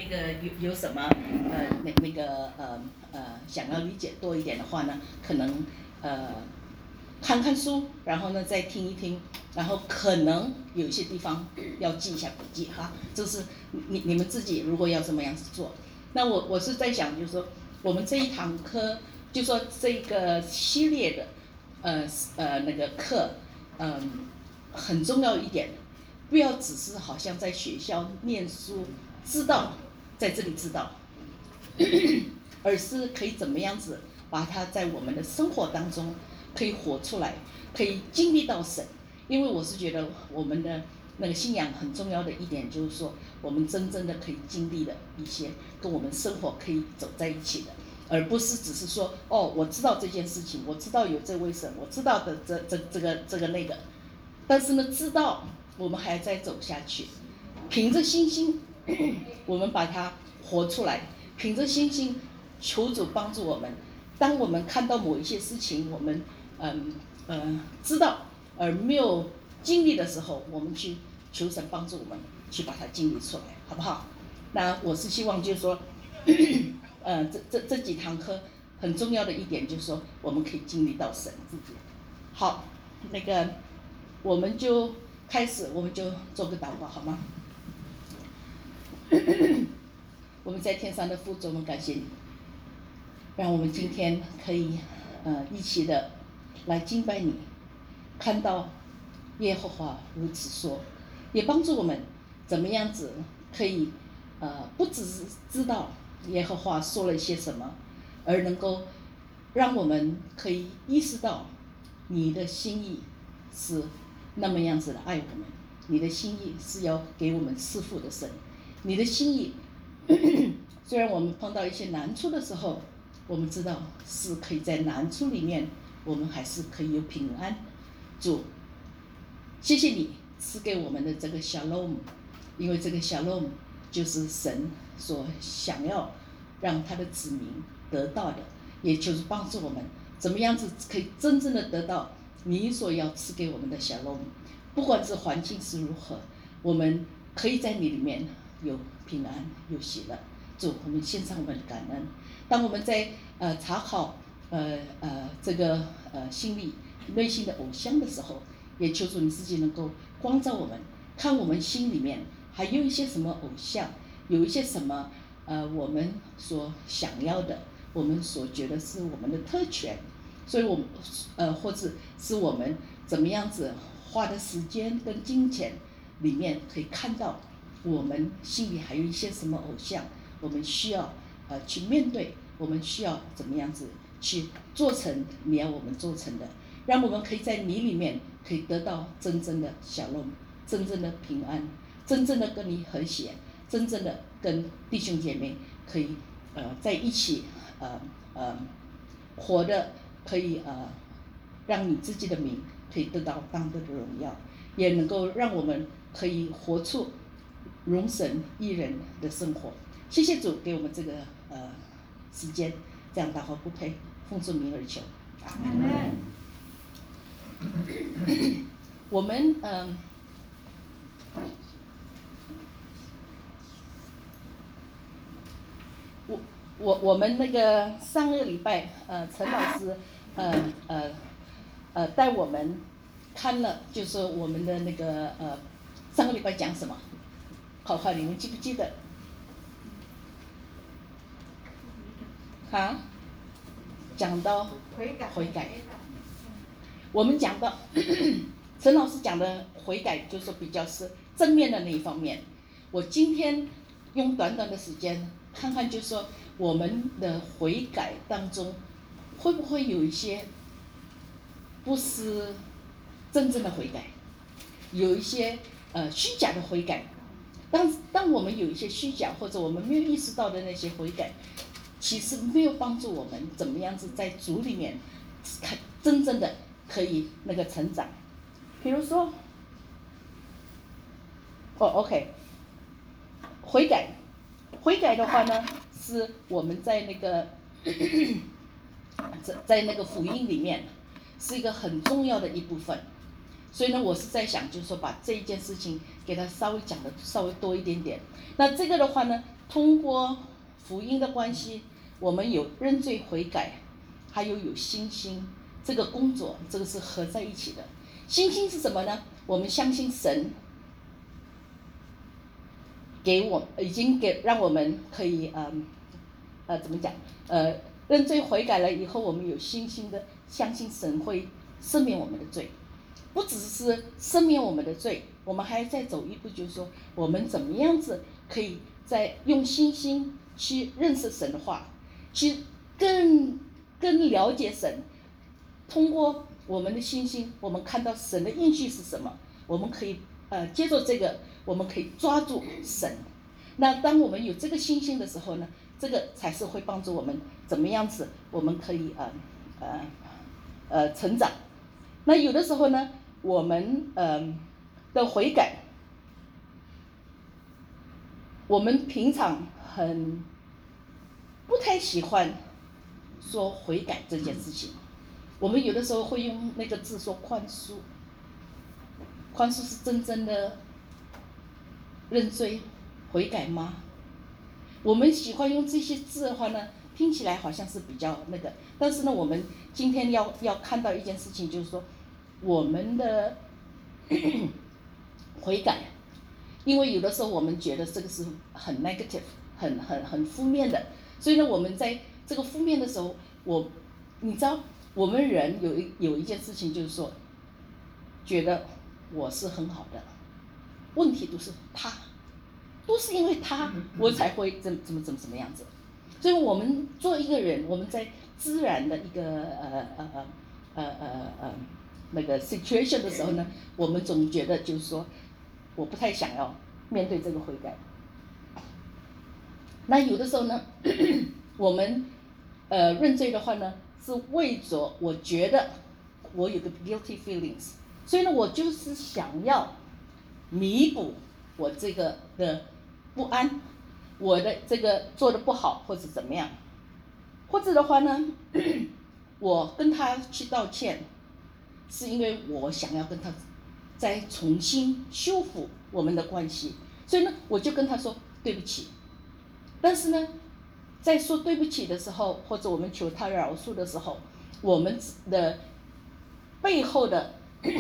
那个有什么想要理解多一点的话呢，可能看看书，然后呢再听一听，然后可能有一些地方要记一下笔记哈，就是你们自己如果要这么样子做，那我是在想，就是说我们这一堂课，就说这个系列的那个课，很重要一点，不要只是好像在学校念书知道在这里知道，而是可以怎么样子把它在我们的生活当中可以活出来，可以经历到神。因为我是觉得我们的那个信仰很重要的一点，就是说我们真正的可以经历的一些跟我们生活可以走在一起的，而不是只是说哦，我知道这件事情，我知道有这位神，我知道的这个那个，但是呢，知道我们还要再走下去，凭着信心，我们把它活出来，凭着信心求主帮助我们。当我们看到某一些事情，我们知道而没有经历的时候，我们去求神帮助我们去把它经历出来，好不好？那我是希望就是说，这几堂课很重要的一点就是说，我们可以经历到神自己。好，那个我们就开始，我们就做个祷告，好吗？我们在天上的父，主，我们感谢你，让我们今天可以一起的来敬拜你，看到耶和华如此说，也帮助我们怎么样子可以不只是知道耶和华说了一些什么，而能够让我们可以意识到你的心意是那么样子的爱我们，你的心意是要给我们赐福的神，你的心意虽然我们碰到一些难处的时候，我们知道是可以在难处里面我们还是可以有平安。主，谢谢你赐给我们的这个 shalom， 因为这个 shalom 就是神所想要让他的子民得到的，也就是帮助我们怎么样子可以真正的得到你所要赐给我们的 shalom， 不管是环境是如何，我们可以在你里面有平安有喜乐。主，我们献上我们的感恩。当我们在查考这个心里内心的偶像的时候，也求主你自己能够光照我们，看我们心里面还有一些什么偶像，有一些什么我们所想要的，我们所觉得是我们的特权，所以我们或者是我们怎么样子花的时间跟金钱里面可以看到我们心里还有一些什么偶像，我们需要去面对，我们需要怎么样子去做成你要我们做成的，让我们可以在你里面可以得到真正的shalom，真正的平安，真正的跟你和谐，真正的跟弟兄姐妹可以在一起活的，可以让你自己的名可以得到当得的荣耀，也能够让我们可以活出荣神益人的生活。谢谢主给我们这个时间，这样祷告不配，奉主名而求。阿们。我们我们那个上个礼拜陈老师带我们看了，就是我们的那个上个礼拜讲什么？考你们记不记得？讲到悔改，我们讲到陈老师讲的悔改，就是比较是正面的那一方面。我今天用短短的时间看看，就是说我们的悔改当中，会不会有一些不是真正的悔改，有一些虚假的悔改。当我们有一些虚假或者我们没有意识到的那些悔改，其实没有帮助我们怎么样子在主里面真正的可以那个成长。比如说OK， 悔改的话呢，是我们在那个在那个福音里面是一个很重要的一部分。所以呢，我是在想，就是说把这一件事情给它稍微讲的稍微多一点点。那这个的话呢， 通过福音的关系，我们有认罪悔改，还有信心，这个工作，这个是合在一起的。信心是什么呢？我们相信神已经让我们可以怎么讲认罪悔改了以后，我们有信心的相信神会赦免我们的罪，不只是赦免我们的罪，我们还再走一步，就是说我们怎么样子可以再用信心去认识神的话，去更了解神。通过我们的信心，我们看到神的应许是什么，我们可以接受这个，我们可以抓住神。那当我们有这个信心的时候呢，这个才是会帮助我们怎么样子，我们可以成长。那有的时候呢，我们的悔改，我们平常不太喜欢说悔改这件事情，我们有的时候会用那个字说宽恕。宽恕是真正的认罪悔改吗？我们喜欢用这些字的话呢，听起来好像是比较那个，但是呢，我们今天要看到一件事情，就是说我们的悔改，因为有的时候我们觉得这个是很 negative 很负面的，所以呢，我们在这个负面的时候，你知道我们人有一件事情，就是说觉得我是很好的，问题都是因为他我才会怎么样子。所以我们做一个人，我们在自然的一个那个 situation 的时候呢，我们总觉得就是说我不太想要面对这个悔改。那有的时候呢我们认罪的话呢，是为着我觉得我有个 guilty feelings， 所以呢我就是想要弥补我这个的不安，我的这个做的不好或者怎么样，或者的话呢我跟他去道歉，是因为我想要跟他再重新修复我们的关系，所以呢我就跟他说对不起。但是呢在说对不起的时候，或者我们求他饶恕的时候，我们的背后的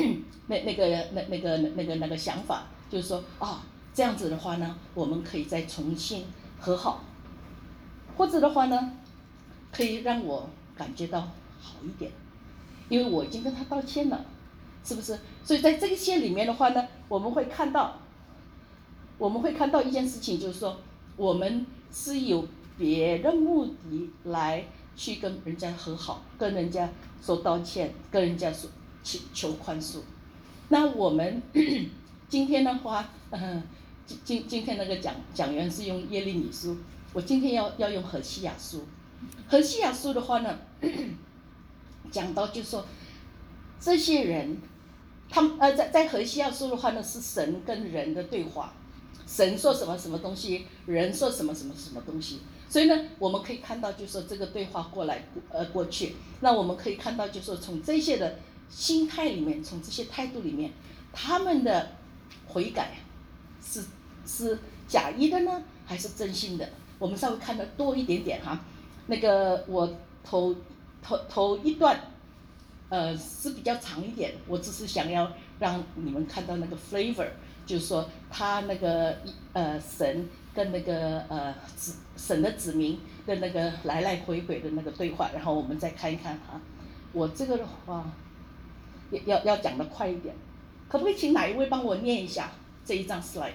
那个想法，就是说这样子的话呢，我们可以再重新和好，或者的话呢，可以让我感觉到好一点，因为我已经跟他道歉了，是不是？所以在这些里面的话呢，我们会看到一件事情，就是说我们是有别的目的来去跟人家和好，跟人家说道歉，跟人家说求宽恕。那我们今天的话，今天那个讲员是用耶利米书，我今天要用何西雅书。何西雅书的话呢，讲到就是说这些人，他们在何西雅书的话呢，是神跟人的对话。神说什么什么东西，人说什么什么什么东西，所以呢，我们可以看到，就是说这个对话过去，那我们可以看到，就是说从这些的心态里面，从这些态度里面，他们的悔改是假意的呢，还是真心的？我们稍微看得多一点点哈。那个我头一段，是比较长一点，我只是想要让你们看到那个 flavor。就是说他那个神跟那个神的子民的那个来回的那个对话，然后我们再看一看我这个的话要讲得快一点，可不可以请哪一位帮我念一下这一张 slide？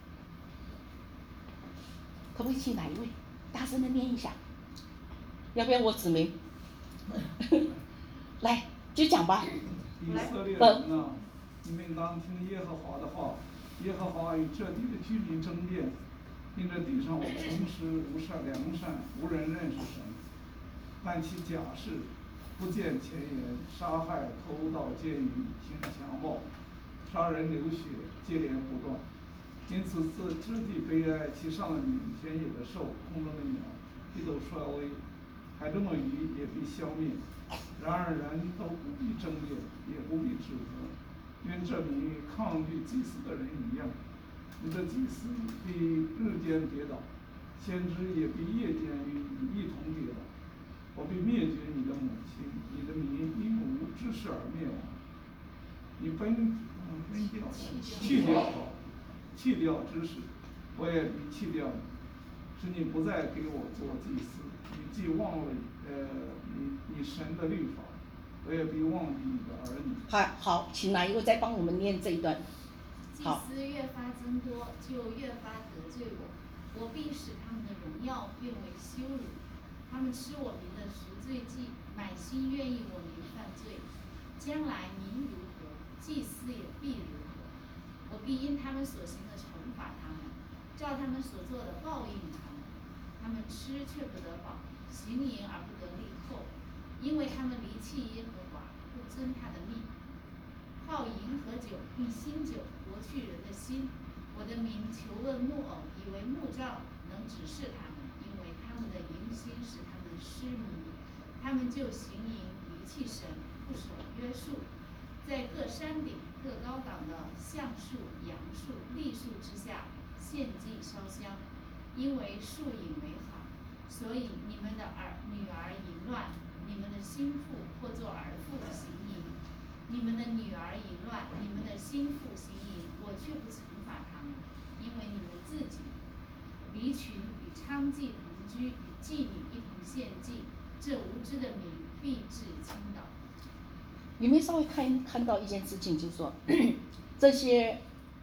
可不可以请哪一位大声的念一下？要不要我指名？来就讲吧。 以色列人啊，你们当听耶和华的话。耶和华与这地的居民争辩，因这地上诚实无善良善，无人认识神，办起假事，不见前言，杀害、偷盗、奸淫，行强暴，杀人流血，接连不断。因此这地悲哀，其上的女田野的兽，空中的鸟，必都衰微，海中的鱼也必消灭。然而人都不必争辩，也不必指责。因这民抗拒祭司的人一样，你的祭司必日间跌倒， 先知也必夜间与你一同跌倒。我必灭绝你的母亲，你的民因无知识而灭亡。你弃掉知识，我也必弃掉你，使你不再给我做祭司。你既忘了你神的律法，我也必忘记你的儿女。 好，请哪一位再帮我们念这一段？ 祭司越发增多，就越发得罪我，我必使他们的荣耀变为羞辱。他们吃我民的赎罪祭，满心愿意我民犯罪。将来民如何，祭司也必如何。我必因他们所行的惩罚他们，照他们所做的报应他们。他们吃却不得饱，行淫而不得利后，因为他们离弃耶和华，不遵他的命。好淫和酒，并新酒夺去人的心。我的民求问木偶，以为木杖能指示他们，因为他们的淫心使他们失迷。他们就行淫，离弃神，不守约束，在各山顶、各高岗的橡树、杨树、栗树之下献祭烧香，因为树影为好。所以你们的女儿淫乱，你们的心腹或作儿妇行淫。你们的女儿淫乱，你们的心腹行淫，我却不惩罚他们，因为你们自己离群与娼妓同居，与妓女一同献祭，这无知的民必致倾倒。 你们稍微看到一件事情，就是说这些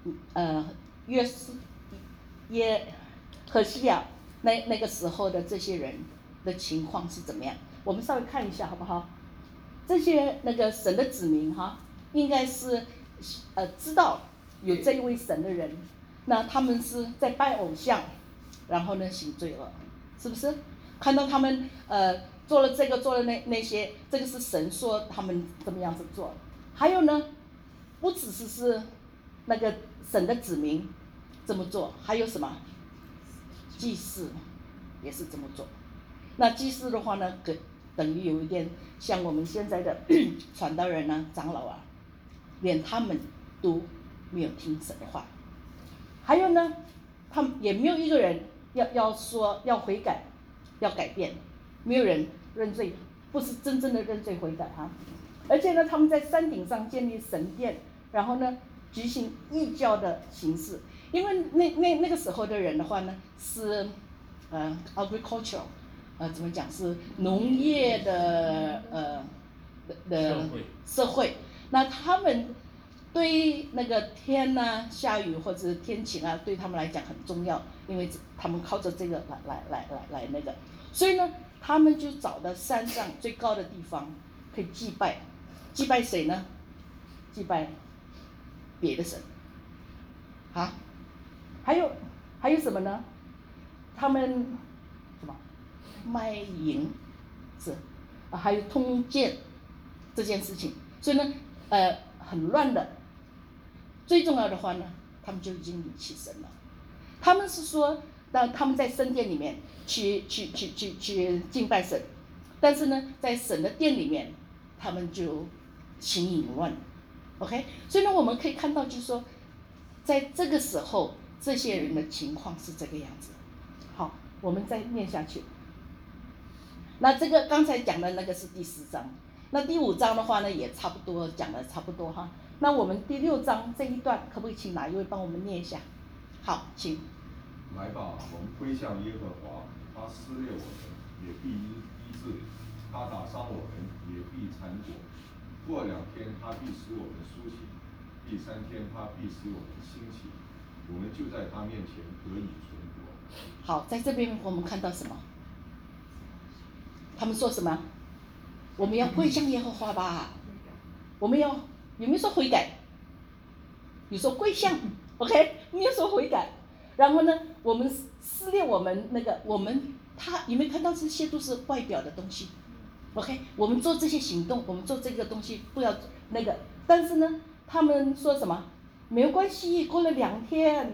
何西亚那个时候的这些人的情况是怎么样？我们稍微看一下好不好？这些那个神的子民哈，应该是知道有这一位神的人，那他们是在拜偶像，然后呢行罪恶，是不是？看到他们做了这个做了那些，这个是神说他们怎么样子做。还有呢，不只是那个神的子民这么做，还有什么？祭司也是这么做。那祭司的话呢，等于有一点像我们现在的传道人啊、长老啊，连他们都没有听神的话。还有呢，他们也没有一个人要说要悔改、要改变，没有人认罪，不是真正的认罪悔改哈。而且呢，他们在山顶上建立神殿，然后呢举行异教的形式，因为那个时候的人的话呢是agricultural。怎么讲是农业的社会，那他们对那个天啊下雨或者天晴啊，对他们来讲很重要，因为他们靠着这个来那个，所以呢，他们就找到山上最高的地方可以祭拜谁呢？祭拜别的神，啊，还有什么呢？他们什么？卖淫是还有通奸这件事情，所以呢很乱的。最重要的话呢，他们就已经离弃神了。他们是说当他们在圣殿里面去敬拜神，但是呢在神的殿里面他们就行淫乱。 OK， 所以呢我们可以看到就是说在这个时候这些人的情况是这个样子。好，我们再念下去。那这个刚才讲的那个是第4章，那第5章的话呢也差不多讲的差不多哈。那我们第6章这一段可不可以请哪一位帮我们念一下？好，请。 来吧，我们归向耶和华，他撕裂我们，也必医治；他打伤我们，也必缠裹。过2天，他必使我们苏醒；第3天，他必使我们兴起。我们就在他面前得以存活。 好，在这边我们看到什么？他们说什么？我们要归向耶和华吧。我们要有没有说悔改？有说归向 ，OK， 没有说悔改。然后呢，我们撕裂我们那个他有没有看到这些都是外表的东西 ？OK， 我们做这些行动，我们做这个东西不要那个。但是呢，他们说什么？没有关系，过了2天，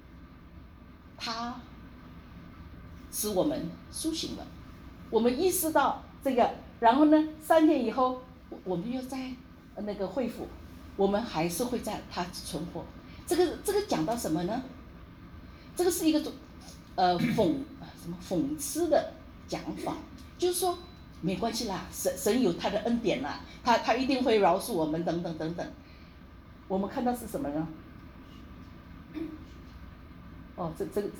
他使我们苏醒了。我们意识到这个，然后呢，3天以后，我们又再那个恢复，我们还是会在它存活。这个讲到什么呢？这个是一个什么讽刺的讲法，就是说没关系啦，神有他的恩典啦，他一定会饶恕我们等等等等。我们看到是什么呢？哦，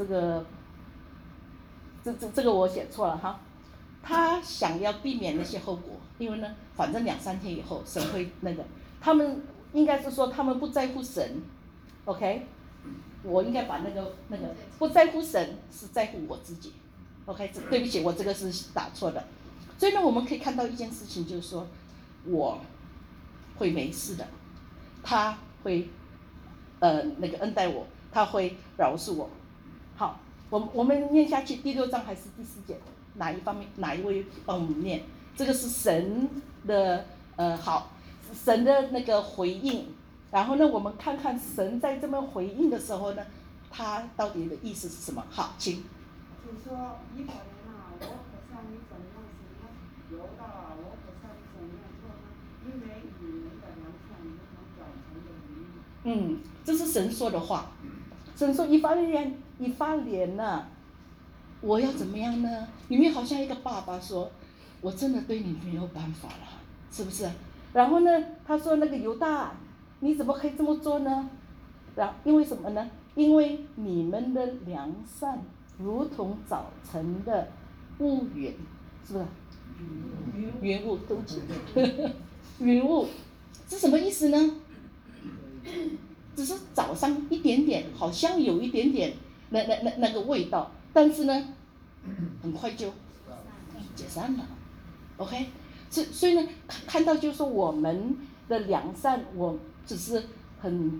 这个我写错了哈。他想要避免那些后果，因为呢，反正2-3天以后神会那个，他们应该是说他们不在乎神 ，OK？ 我应该把那个不在乎神是在乎我自己 ，OK？ 对不起，我这个是打错的。所以呢，我们可以看到一件事情，就是说我会没事的，他会恩待我，他会饶恕我。好，我们念下去，第6章还是第4节，哪一方面，哪一位帮我们念？这个是神的好，神的那个回应。然后呢，我们看看神在这么回应的时候呢，他到底的意思是什么？好，请。 主说：以法莲啊，我可向你怎样行呢？犹大啊，我可向你怎样做呢？因为你们的良善如同早晨的云。 这是神说的话。神说：以法莲啊，我要怎么样呢？里面好像一个爸爸说：我真的对你没有办法了，是不是？然后呢，他说那个犹大，你怎么可以这么做呢？因为什么呢？因为你们的良善如同早晨的乌云，是不是？云雾，对不起，云雾是什么意思呢？只是早上一点点，好像有一点点那个味道，但是呢，很快就解散了。OK， 所以呢，看到就是说我们的良善，我只是很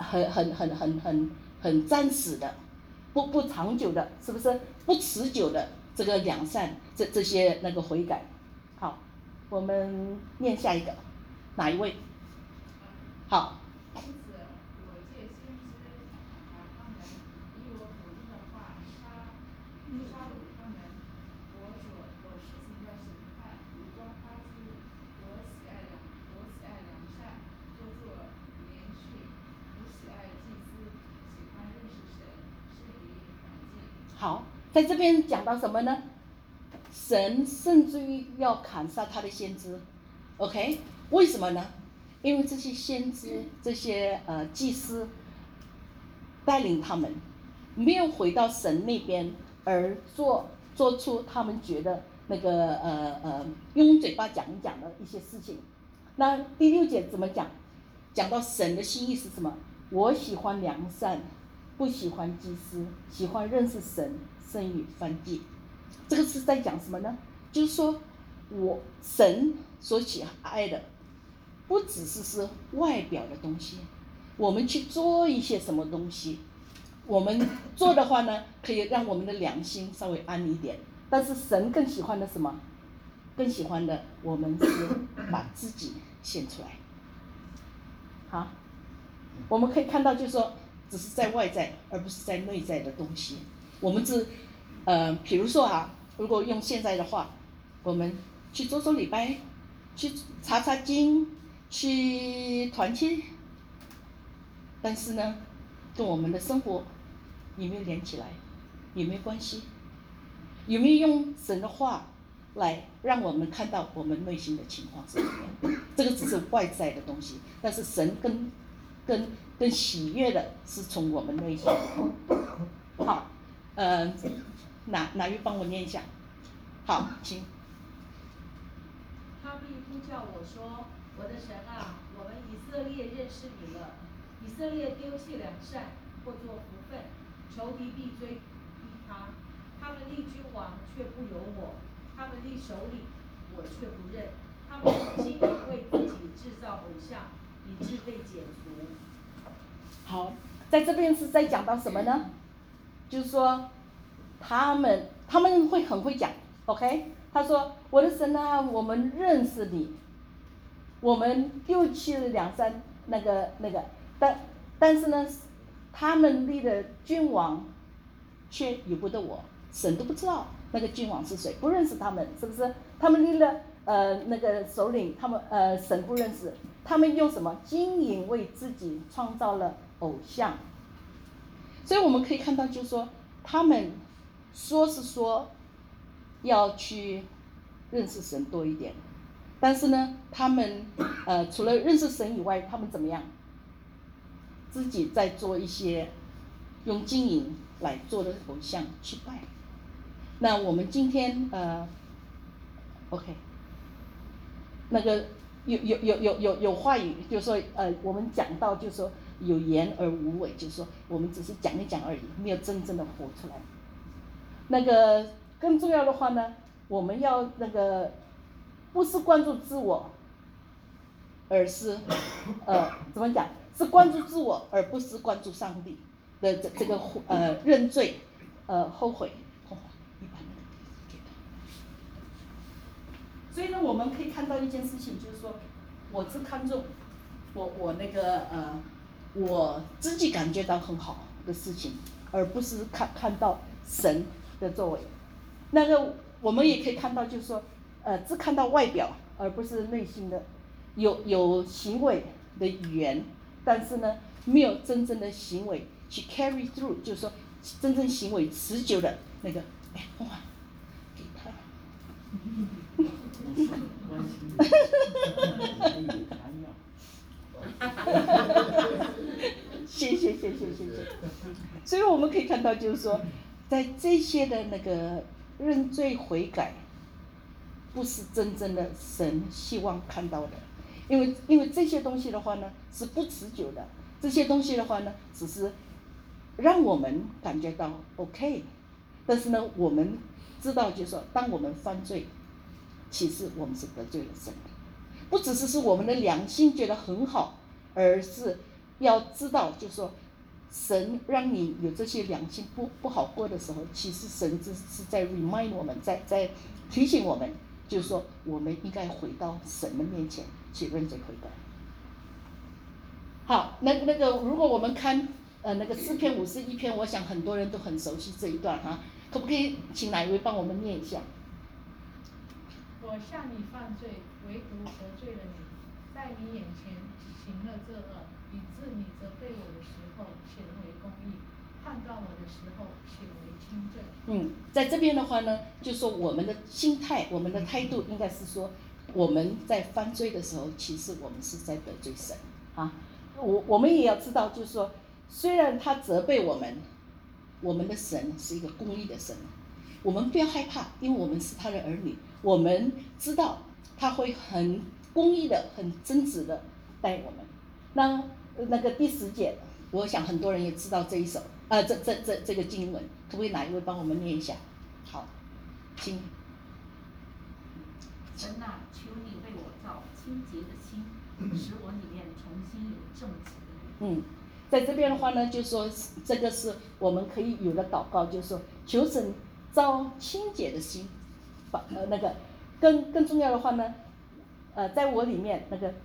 暂时的，不长久的，是不是？不持久的这个良善，这些那个悔改。好，我们念下一个，哪一位？好。 因此，我借先知把他们以我口中的话杀戮他们。我实行的审判如光发出。我喜爱良善，做连续。我喜爱祭司，喜欢认识神，是以环境。 好，在这边讲到什么呢？神甚至于要砍杀他的先知 ，OK？ 为什么呢？因为这些先知、这些祭司带领他们没有回到神那边，而做出他们觉得那个用嘴巴讲一讲的一些事情。那第6节怎么讲？讲到神的心意是什么？我喜欢良善，不喜欢祭司，喜欢认识神，胜于燔祭。这个是在讲什么呢？就是说神所喜爱的不只是外表的东西，我们去做一些什么东西，我们做的话呢，可以让我们的良心稍微安一点。但是神更喜欢的什么？更喜欢的我们是把自己献出来。好，我们可以看到就是说，只是在外在，而不是在内在的东西。我们比如说如果用现在的话，我们去做礼拜，去查经，去团契，但是呢，跟我们的生活有没有连起来，有没有关系？有没有用神的话来让我们看到我们内心的情况是怎么样？这个只是外在的东西，但是神更喜悦的是从我们内心。好，哪位帮我念一下？好，请。 他必呼叫我说：“我的神啊，我们以色列认识你了。以色列丢弃良善，或作福分，仇敌必追逼他。他们立君王，却不由我；他们立首领，我却不认。他们经营为自己制造偶像，以致被剪除。” 好，在这边是在讲到什么呢？就是说，他们会很会讲 ，OK？ 他说：“我的神啊，我们认识你，我们丢弃了良善，但是呢，他们立的君王，却由不得我，神都不知道那个君王是谁，不认识他们，是不是？他们立了首领，他们神不认识，他们用什么经营为自己创造了偶像。所以我们可以看到，就是说他们说是说要去认识神多一点，但是呢，他们除了认识神以外，他们怎么样？自己在做一些用金银来做的偶像去拜。那我们今天OK， 那个有话语，就是说我们讲到就是说有言而无为，就是说我们只是讲一讲而已，没有真正的活出来。那个更重要的话呢，我们要那个不是关注自我，而是怎么讲？是关注自我，而不是关注上帝的这个认罪后悔。所以呢，我们可以看到一件事情，就是说，我只看重我那个我自己感觉到很好的事情，而不是看到神的作为。那个我们也可以看到，就是说，只看到外表，而不是内心的，有行为的语言，但是呢，没有真正的行为去 carry through， 就是说，真正行为持久的那个，红华，给他。谢谢。所以我们可以看到，就是说，在这些的那个认罪悔改，不是真正的神希望看到的，因为这些东西的话呢是不持久的，这些东西的话呢只是让我们感觉到 OK， 但是呢我们知道就是说，当我们犯罪，其实我们是得罪了神，不只是我们的良心觉得很好，而是要知道就是说，神让你有这些良心不好过的时候，其实神是在 remind 我们，在提醒我们，就是说我们应该回到神的面前去认罪悔改。好，那个如果我们看那个诗篇51篇，我想很多人都很熟悉这一段哈，可不可以请哪一位帮我们念一下？ 我向你犯罪，唯独得罪了你，在你眼前行了这恶，以致你责备我的时候显为公义，判断我的时候显为轻正。 在这边的话呢，就说我们的心态、我们的态度应该是说，我们在犯罪的时候，其实我们是在得罪神啊。我们也要知道，就是说，虽然他责备我们，我们的神是一个公义的神，我们不要害怕，因为我们是他的儿女，我们知道他会很公义的、很真实的待我们。那个第10节，我想很多人也知道这一首这个经文，可不可以哪一位帮我们念一下？好，请。 神啊，求你为我造清洁的心，使我里面重新有正直的灵。 在这边的话呢，就是说这个是我们可以有的祷告，就是说求神造清洁的心，那个更重要的话呢，在我里面那个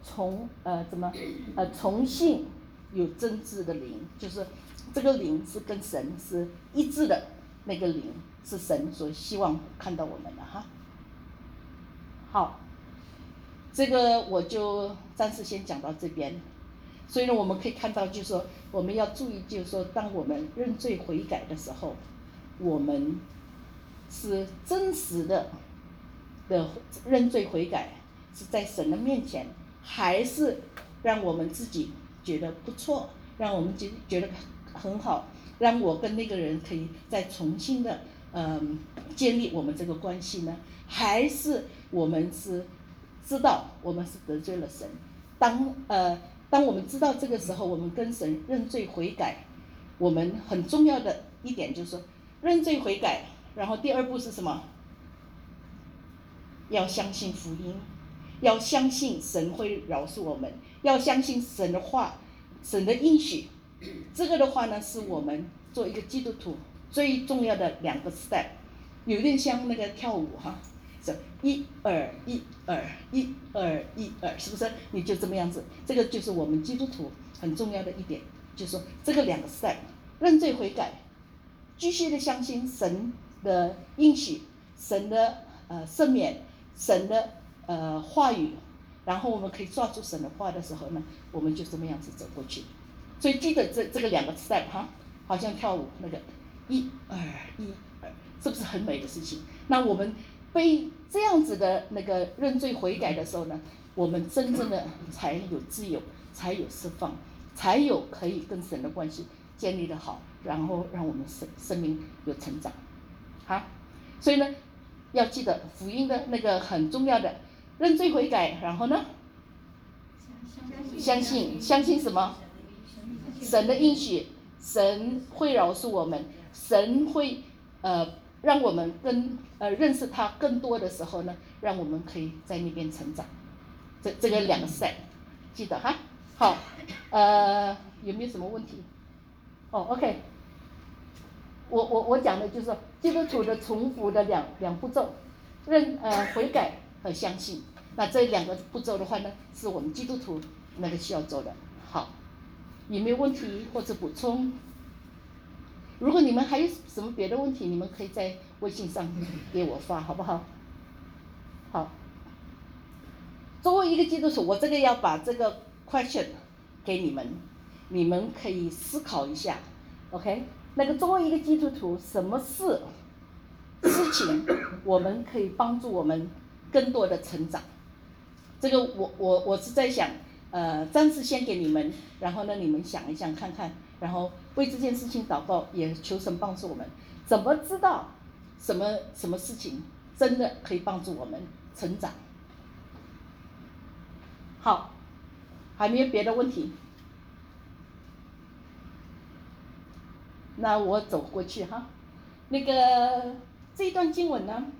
重新有真挚的灵，就是这个灵是跟神是一致的，那个灵是神所希望看到我们的哈。好，这个我就暂时先讲到这边。所以呢，我们可以看到，就是说我们要注意，就是说当我们认罪悔改的时候，我们是真实的认罪悔改，是在神的面前，还是让我们自己觉得不错，让我们觉得很好，让我跟那个人可以再重新的建立我们这个关系呢？还是我们是知道我们是得罪了神？当我们知道这个时候，我们跟神认罪悔改，我们很重要的一点就是说认罪悔改，然后第2步是什么？要相信福音，要相信神会饶恕我们，要相信神的话，神的应许。这个的话呢，是我们做一个基督徒最重要的2个 step， 有点像那个跳舞哈。1 2 1 2 1 2 1 2，是不是？你就这么样子，这个就是我们基督徒很重要的一点，就是说这个2个 step， 认罪悔改，继续的相信神的应许，神的赦免，神的话语，然后我们可以抓住神的话的时候呢，我们就这么样子走过去。所以记得这个2个 step 哈，好像跳舞那个1 2 1 2， 是不是很美的事情？那我们被这样子的那个认罪悔改的时候呢，我们真正的才有自由，才有释放，才有可以跟神的关系建立的好，然后让我们生命有成长。好，所以呢，要记得福音的那个很重要的认罪悔改，然后呢，相信什么？神的应许，神会饶恕我们，神会让我们认识他更多的时候呢，让我们可以在那边成长。这个2个 set 记得哈。好，有没有什么问题？哦 ，OK。我讲的就是说基督徒的重复的两步骤，悔改和相信。那这2个步骤的话呢，是我们基督徒那个需要做的。好，有没有问题或者补充？如果你们还有什么别的问题，你们可以在微信上给我发，好不好？好。作为一个基督徒，我这个要把这个 question 给你们，你们可以思考一下 ，OK？ 那个作为一个基督徒，什么事情我们可以帮助我们更多的成长？这个我是在想，暂时先给你们，然后呢你们想一想看看，然后为这件事情祷告，也求神帮助我们。怎么知道什么事情真的可以帮助我们成长？好，还没有别的问题？那我走过去哈。那个这一段经文呢，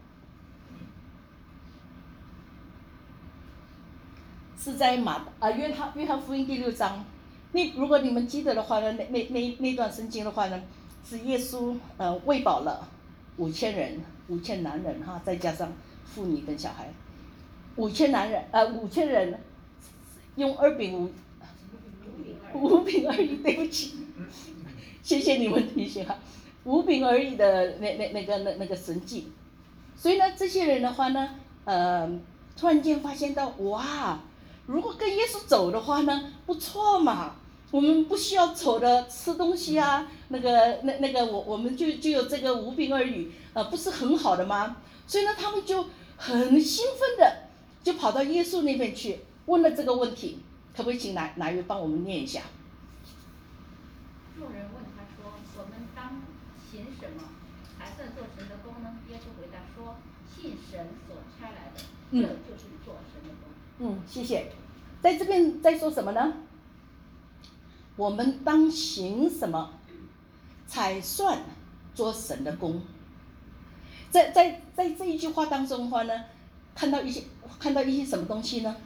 是在约翰福音第6章。如果你们记得的话呢，那段圣经的话呢，是耶稣喂饱了5000男人哈，再加上妇女跟小孩，5000人用2饼5饼而已，对不起，谢谢你们提醒哈，5饼而已的那个神迹。所以呢，这些人的话呢，突然间发现到，哇，如果跟耶稣走的话呢，不错嘛，我们不需要走的吃东西啊，那个我们就有这个5饼2鱼，不是很好的吗？所以呢，他们就很兴奋的就跑到耶稣那边去问了这个问题，可不可以请哪位帮我们念一下？ 众人问他说：“我们当行什么，才算做神的工呢？”耶稣回答说：“信神所差来的，这就是做神的工。” 谢谢。在这边在说什么呢？我们当行什么，才算做神的工？在这一句话当中的话呢，看到一些什么东西呢？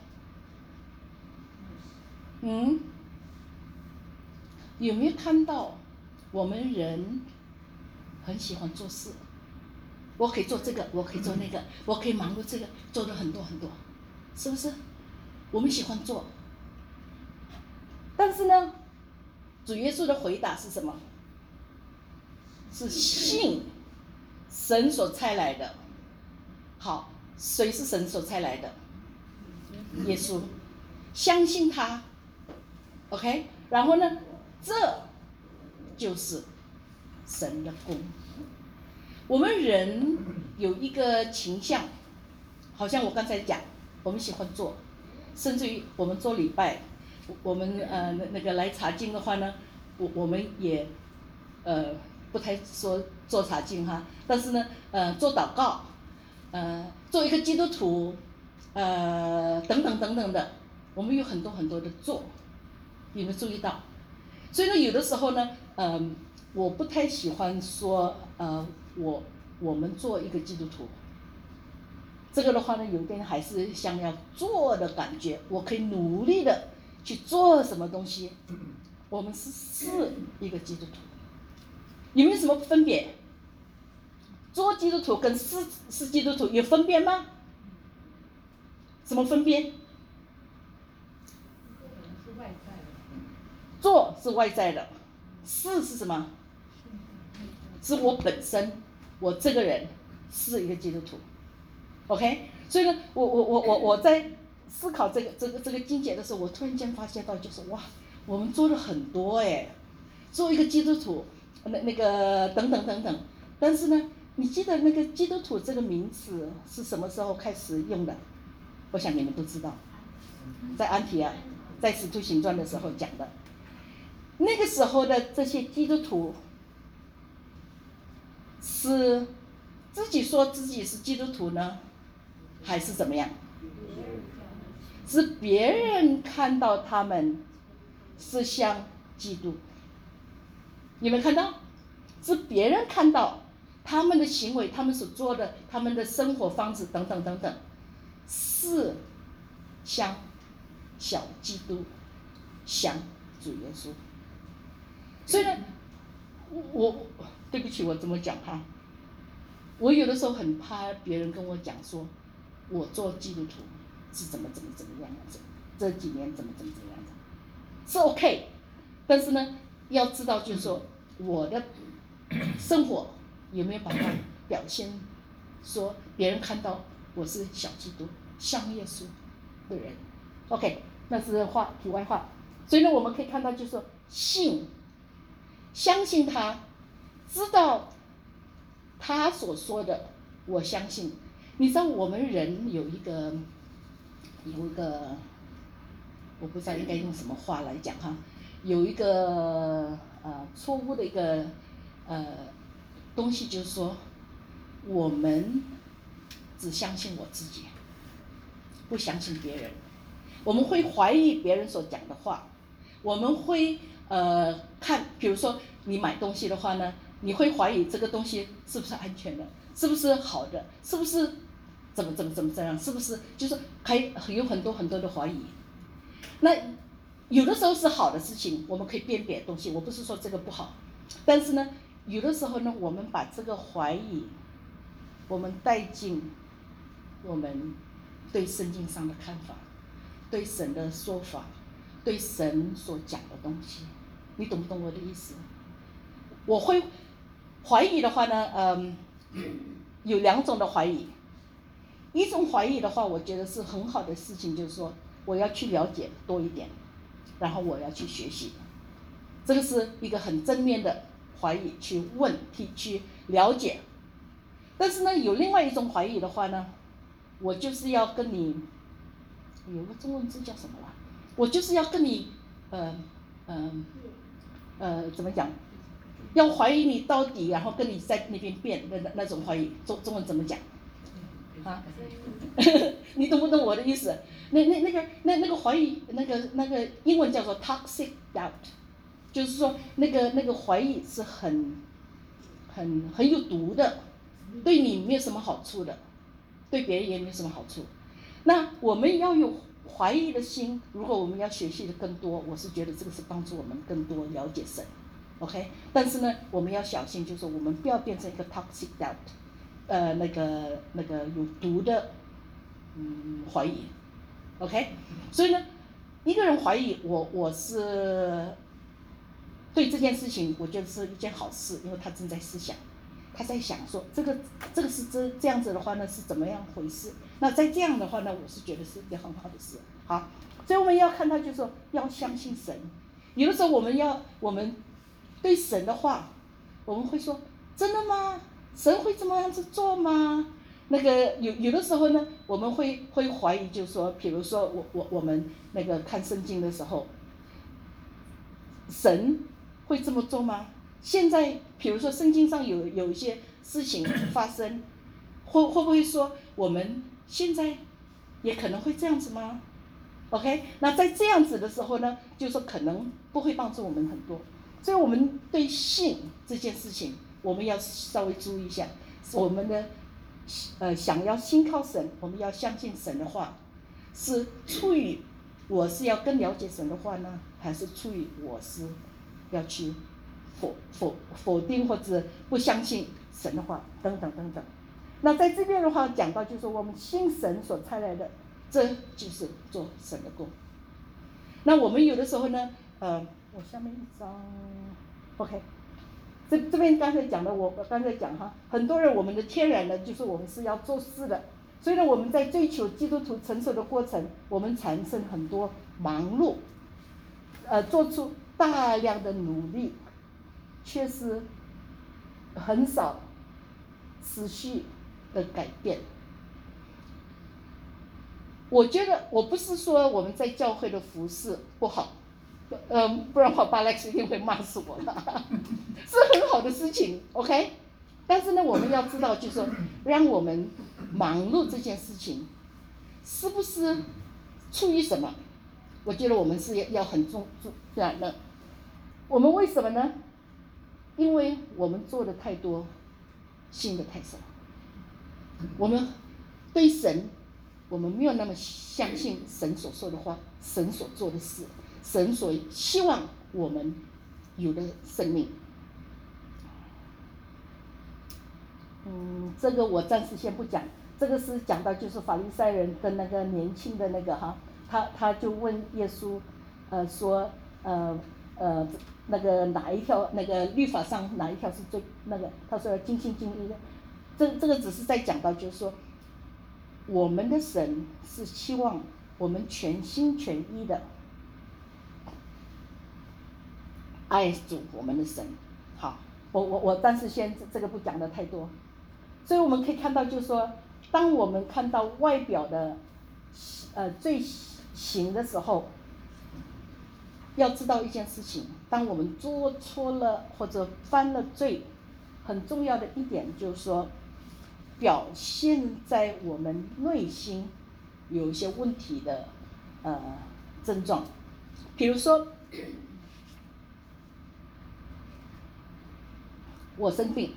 有没有看到我们人很喜欢做事？我可以做这个，我可以做那个，我可以忙碌这个，做的很多很多，是不是？我们喜欢做，但是呢，主耶稣的回答是什么？是信神所差来的。好，谁是神所差来的？耶稣，相信他 ，OK？ 然后呢，这就是神的工。我们人有一个倾向，好像我刚才讲，我们喜欢做，甚至于我们做礼拜，我们那个来查经的话呢，我们也不太说做查经哈，但是呢做祷告，做一个基督徒，等等的，我们有很多很多的做，有没有注意到？所以呢，有的时候呢，我不太喜欢说我们做一个基督徒，这个的话呢，有点还是想要做的感觉，我可以努力的去做什么东西，我们是一个基督徒，有没有什么分别？做基督徒跟是基督徒有分别吗？什么分别？做是外在的，是什么？是我本身，我这个人是一个基督徒 ，OK？ 所以呢，我在思考这个经节的时候，我突然间发现到，就是哇，我们做了很多做一个基督徒，那个等等，但是呢， 你记得那个基督徒这个名词是什么时候开始用的？我想你们都知道，在安提阿，在使徒行传的时候讲的。那个时候的这些基督徒是自己说自己是基督徒呢，还是怎么样？是别人看到他们是像基督，你们看到？是别人看到他们的行为，他们所做的，他们的生活方式等等等等，是像小基督，像主耶稣。所以呢，我对不起，我怎么讲哈？我有的时候很怕别人跟我讲说，我做基督徒是怎么样子，这几年怎么样子，是 OK， 但是呢，要知道就是说我的生活有没有把它表现，说别人看到我是小基督，像耶稣的人 ，OK， 那是题外话。所以呢，我们可以看到就是说信，相信他，知道他所说的，我相信。你知道我们人有一个，我不知道应该用什么话来讲哈，有一个错误的一个东西，就是说我们只相信我自己，不相信别人。我们会怀疑别人所讲的话，我们会看，比如说你买东西的话呢，你会怀疑这个东西是不是安全的，是不是好的，是不是怎么这样，是不是就是还有很多的怀疑。那有的时候是好的事情，我们可以辨别东西，我不是说这个不好，但是呢，有的时候呢，我们把这个怀疑，我们带进我们对圣经上的看法，对神的说法，对神所讲的东西，你懂不懂我的意思？我会怀疑的话呢，有两种的怀疑。一种怀疑的话，我觉得是很好的事情，就是说我要去了解多一点，然后我要去学习，这个是一个很正面的怀疑，去问题去了解。但是呢，有另外一种怀疑的话呢，我就是要跟你，有个中文字叫什么啦？我就是要跟你，怎么讲？要怀疑你到底，然后跟你在那边辩的那种怀疑，中文怎么讲？啊，你懂不懂我的意思？那个怀疑，那个英文叫做 toxic doubt， 就是说那个怀疑是很有毒的，对你没有什么好处的，对别人也没有什么好处。那我们要有怀疑的心，如果我们要学习的更多，我是觉得这个是帮助我们更多了解神 ，OK？ 但是呢，我们要小心，就是我们不要变成一个 toxic doubt。那个有毒的怀疑 ，OK， 所以呢，一个人怀疑我是对这件事情，我觉得是一件好事，因为他正在思想，他在想说这个是这样子的话呢是怎么样回事？那在这样的话呢，我是觉得是一件很好的事。好，所以我们要看到就是说要相信神，有的时候我们对神的话，我们会说真的吗？神会这么样子做吗？那个有的时候呢，我们会怀疑，就是说，比如说我们那个看圣经的时候，神会这么做吗？现在比如说圣经上有一些事情发生，会不会说我们现在也可能会这样子吗 ？OK， 那在这样子的时候呢，就是说可能不会帮助我们很多，所以我们对信这件事情。我们要稍微注意一下，我们的想要信靠神，我们要相信神的话，是出于我是要更了解神的话呢，还是出于我是要去否定或者不相信神的话等等等等。那在这边的话讲到就是我们信神所差来的，这就是做神的工。那我们有的时候呢，我下面一张 ，OK。这边刚才讲的，我刚才讲哈，很多人我们的天然的就是我们是要做事的，所以呢，我们在追求基督徒成熟的过程，我们产生很多忙碌，做出大量的努力，却是很少持续的改变。我觉得我不是说我们在教会的服事不好，不然的话巴莱克一定会骂死我的，是很好的事情 ，OK。但是呢，我们要知道，就是说，让我们忙碌这件事情，是不是出于什么？我觉得我们是要很重视的。我们为什么呢？因为我们做的太多，信的太少。我们对神，我们没有那么相信神所说的话，神所做的事，神所希望我们有的生命。这个我暂时先不讲，这个是讲到就是法利赛人跟那个年轻的那个他就问耶稣，说那个哪一条那个律法上哪一条是最那个？他说尽心尽意的，这个只是在讲到就是说，我们的神是希望我们全心全意的爱主我们的神。好，我暂时先这个不讲的太多。所以我们可以看到，就是说，当我们看到外表的罪行的时候，要知道一件事情：当我们做错了或者犯了罪，很重要的一点就是说，表现在我们内心有一些问题的症状，比如说，我生病。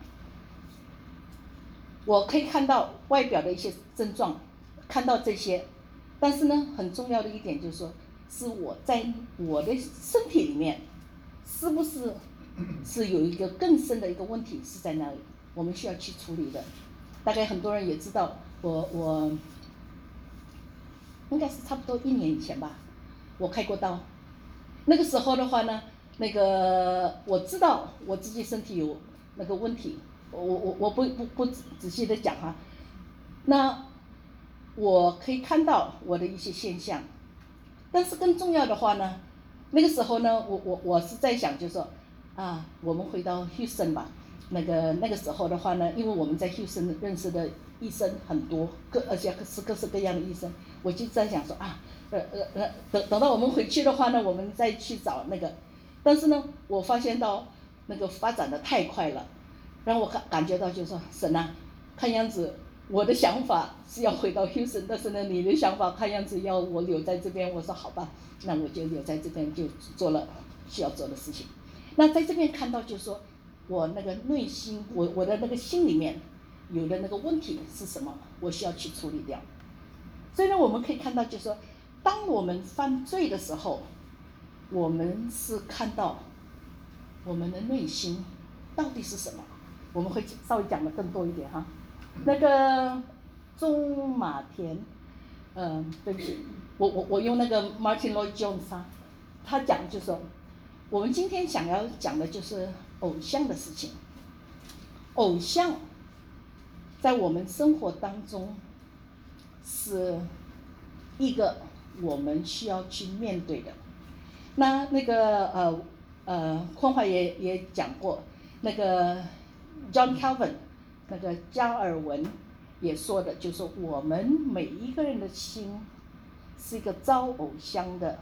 我可以看到外表的一些症状，看到这些，但是呢，很重要的一点就是说，是我在我的身体里面，是不是有一个更深的一个问题是在那里，我们需要去处理的。大概很多人也知道，我应该是差不多1年以前吧，我开过刀。那个时候的话呢，那个我知道我自己身体有那个问题。我不仔细的讲哈，那我可以看到我的一些现象，但是更重要的话呢，那个时候呢，我是在想，就是说我们回到 Houston 吧，那个时候的话呢，因为我们在 Houston 认识的医生很多，而且是各式各样的医生，我就在想说等到我们回去的话呢，我们再去找那个，但是呢，我发现到那个发展的太快了。让我感觉到就是说，神啊，看样子我的想法是要回到 Houston， 但是呢，你的想法看样子要我留在这边。我说好吧，那我就留在这边，就做了需要做的事情。那在这边看到就是说，我那个内心，我的那个心里面有的那个问题是什么，我需要去处理掉。所以呢，我们可以看到就是说，当我们犯罪的时候，我们是看到我们的内心到底是什么。我们会稍微讲的更多一点哈。那个钟马田，对不起，我用那个 Martin Lloyd Jones 他讲就是说，我们今天想要讲的就是偶像的事情。偶像在我们生活当中是一个我们需要去面对的。那个昆华也讲过，那个John Calvin 那个加尔文也说的，就是说我们每一个人的心是一个造偶像的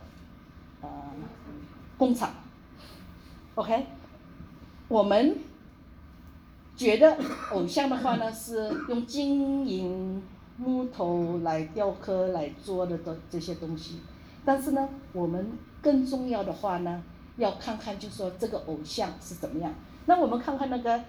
工厂 ，OK？ 我们觉得偶像的话呢，是用金银木头来雕刻来做的这些东西，但是呢，我们更重要的话呢，要看看就是说这个偶像是怎么样。那我们看看那个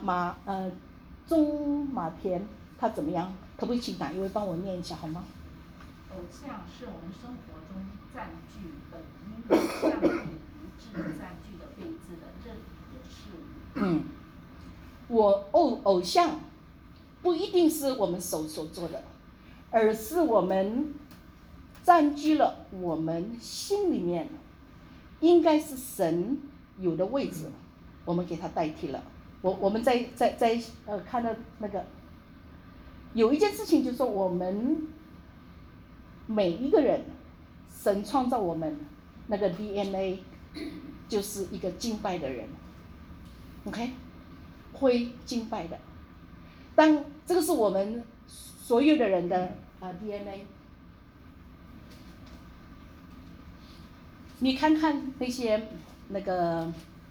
钟马田他怎么样？可不可以请哪一位帮我念一下好吗？ 偶像是我们生活中占据本应该上帝不致占据的位置的任何事物。偶像不一定是我们手所做的，而是我们占据了我们心里面应该是神有的位置，我们给它代替了。我们在看到那个有一件事情，就是说我们每一个人，神创造我们那个 DNA 就是一个敬拜的人 ，OK， 会敬拜的。 当这个是我们所有的人的DNA。你看看那些那个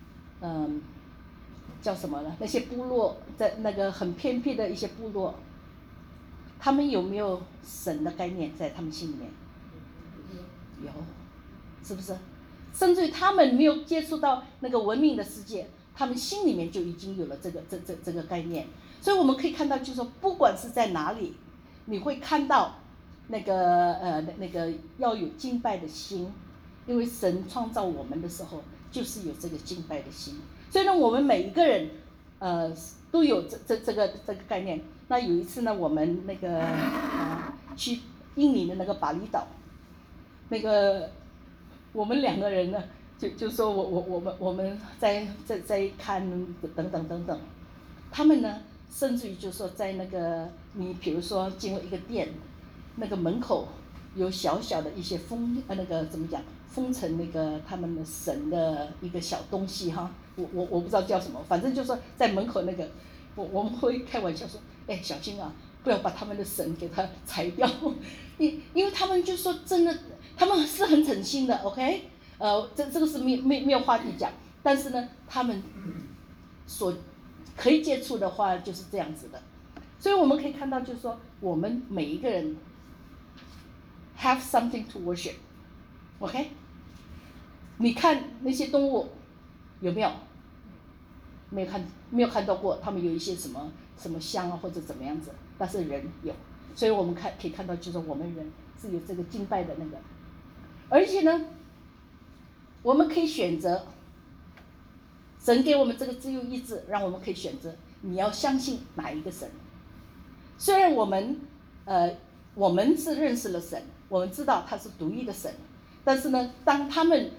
叫什么呢？那些部落在那个很偏僻的一些部落，他们有没有神的概念在他们心里面？有，是不是？甚至于他们没有接触到那个文明的世界，他们心里面就已经有了这个概念。所以我们可以看到，就是说，不管是在哪里，你会看到那个要有敬拜的心，因为神创造我们的时候就是有这个敬拜的心。所以呢，我们每一个人都有这个概念。那有一次呢，我们那个去印尼的那个巴厘岛，那个我们2个人呢，就说我们在看等等，他们呢甚至于就说在那个你比如说进了一个店，那个门口有小小的一些那个怎么讲封成那个他们的神的一个小东西哈，我不知道叫什么，反正就说在门口那个，我们会开玩笑说，哎，小心啊，不要把他们的神给他裁掉，因为他们就说真的，他们是很诚心的 ，OK， 这个是没有话题讲，但是呢，他们所可以接触的话就是这样子的，所以我们可以看到就是说，我们每一个人 have something to worship。OK， 你看那些动物有没有？没有看到过，他们有一些什么香啊或者怎么样子，但是人有，所以我们可以看到，就是我们人是有这个敬拜的那个，而且呢，我们可以选择，神给我们这个自由意志，让我们可以选择你要相信哪一个神。虽然我们是认识了神，我们知道他是独一的神。但是呢，当他们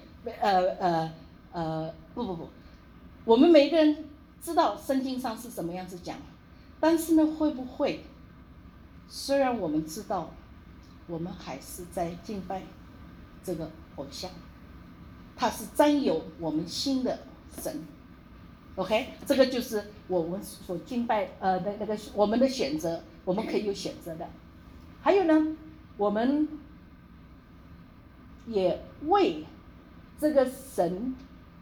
不，我们每个人知道圣经上是什么样子讲，但是呢，会不会虽然我们知道，我们还是在敬拜这个偶像，他是占有我们心的神 ，OK， 这个就是我们所敬拜那个我们的选择，我们可以有选择的。还有呢，我们也为这个神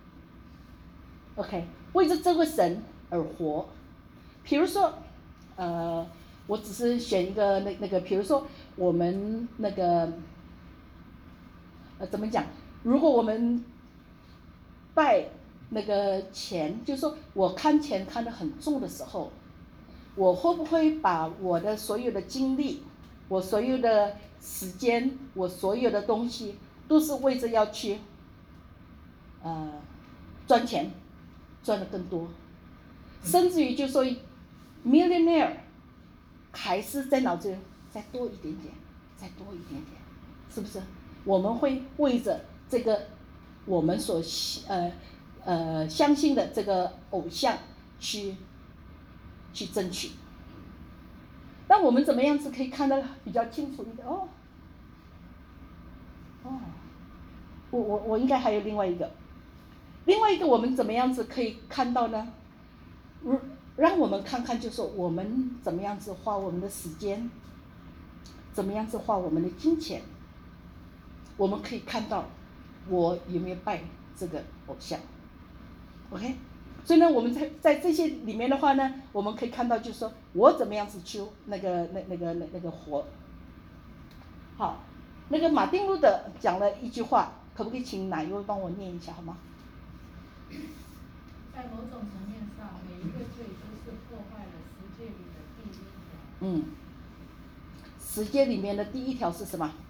，OK， 为着这个神而活。比如说，我只是选一个那个，比如说我们那个，怎么讲？如果我们拜那个钱，就是说我看钱看得很重的时候，我会不会把我的所有的精力，我所有的时间，我所有的东西，都是为着要去赚钱，赚得更多，甚至于就说 millionaire 还是在脑子里再多一点点，再多一点点，是不是？我们会为着这个我们所相信的这个偶像去争取。那我们怎么样子可以看得比较清楚一点？我应该还有另外一个我们怎么样子可以看到呢？让我们看看，就是我们怎么样子花我们的时间，怎么样子花我们的金钱，我们可以看到我有没有拜这个偶像 ，OK？ 所以呢，我们在这些里面的话呢，我们可以看到，就是说我怎么样子去那个活。好，那个马丁路德讲了一句话，可不可以请哪一位帮我念一下好吗？ 在某种层面上，每一个罪都是破坏了十诫里的第一条。 十诫里面的第一条是什么？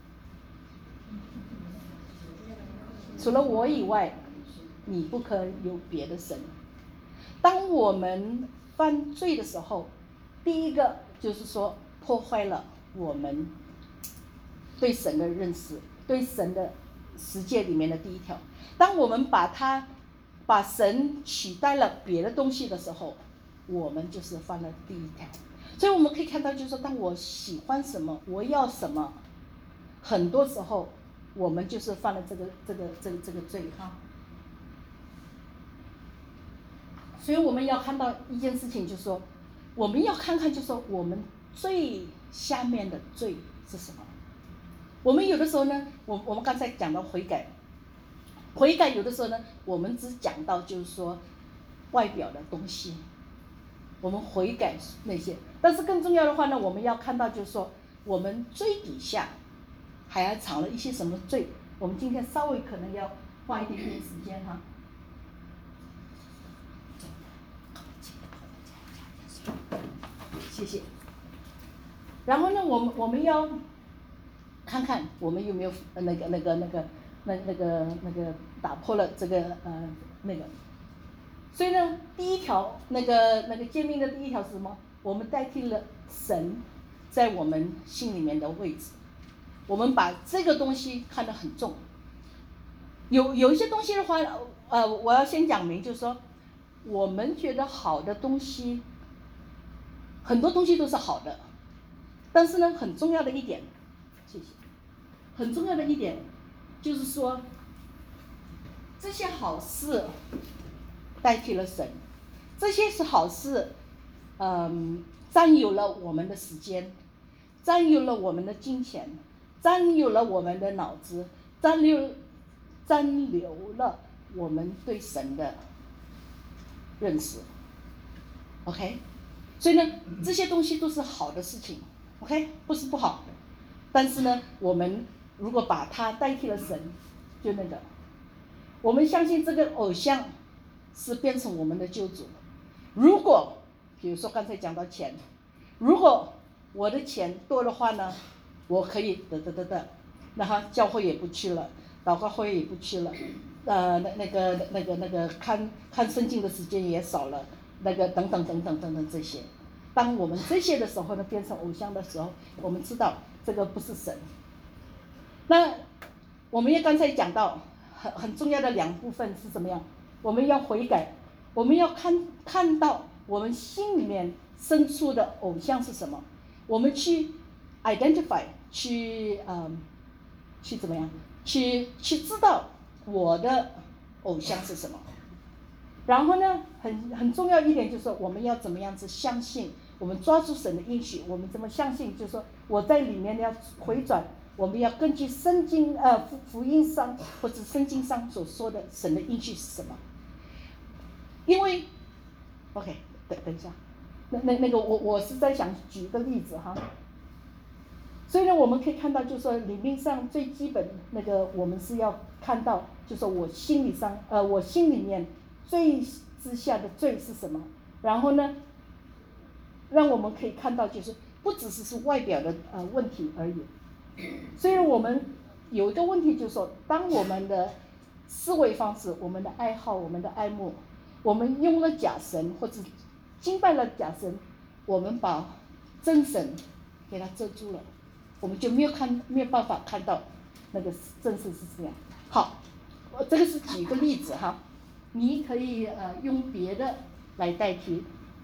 除了我以外，你不可有别的神。当我们犯罪的时候，第一个就是说破坏了我们对神的认识，对神的十诫里面的第一条。当我们把神取代了别的东西的时候，我们就是犯了第一条。所以我们可以看到，就是说，当我喜欢什么，我要什么，很多时候我们就是犯了这个罪哈。所以我们要看到一件事情，就是说， 我们要看看，就说我们最下面的罪是什么。我们有的时候呢，我们刚才讲到悔改，悔改有的时候呢，我们只讲到就是说外表的东西，我们悔改那些，但是更重要的话呢，我们要看到就是说我们最底下还要藏了一些什么罪。我们今天稍微可能要花一点点时间哈。谢谢。然后呢，我们要看看我们有没有那个打破了这个那个。所以呢，第一条那个诫命的第一条是什么？我们代替了神在我们心里面的位置，我们把这个东西看得很重。有一些东西的话，我要先讲明，就是说，我们觉得好的东西，很多东西都是好的，但是呢，很重要的一点，谢谢，很重要的一点，就是说，这些好事代替了神，这些是好事，占有了我们的时间，占有了我们的金钱，占有了我们的脑子，占留了我们对神的认识 ，OK， 所以呢，这些东西都是好的事情 ，OK， 不是不好，但是呢，我们如果把它代替了神，就那个，我们相信这个偶像是变成我们的救主。如果比如说刚才讲到钱，如果我的钱多的话呢，我可以然后教会也不去了，祷告会也不去了，那个看圣经的时间也少了，那个等等这些。当我们这些的时候呢，变成偶像的时候，我们知道这个不是神。那我们也刚才讲到很重要的两部分是什么样？我们要悔改，我们要看到我们心里面深处的偶像是什么，我们去 identify， 去怎么样？去知道我的偶像是什么。然后呢，很重要一点就是说，我们要怎么样子相信，我们抓住神的应许，我们怎么相信？就是说我在里面要回转，我们要根据圣经福音上或者圣经上所说的神的应许是什么？因为 ，OK， 等一下，那个我是在想举个例子哈。所以呢，我们可以看到，就是说灵命上最基本那个，我们是要看到，就是说我心里面最之下的罪是什么？然后呢，让我们可以看到，就是不只是外表的问题而已。所以我们有一个问题，就是说，当我们的思维方式、我们的爱好、我们的爱慕，我们用了假神或者敬拜了假神，我们把真神给它遮住了。我们就没有办法看到那个真实是怎么样。好，我这个是举个例子哈，你可以用别的来代替。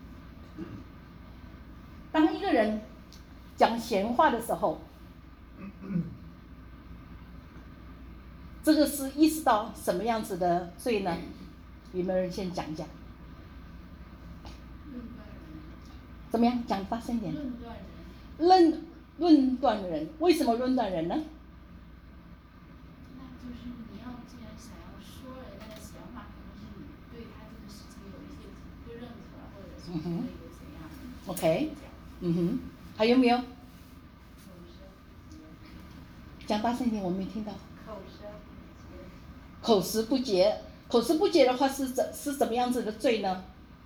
当一个人讲闲话的时候，这个是意识到什么样子的罪呢？有没有人先讲讲？怎么样？讲大声一点。论断人，为什么论断人呢？ 那就是你要既然想要说人家的闲话，可能是你对他这个事情有一些不认可，或者是觉得有怎样的。 OK， 还有没有？讲大声一点，我没听到。口舌不洁。口舌不洁的话是怎么样子的罪呢？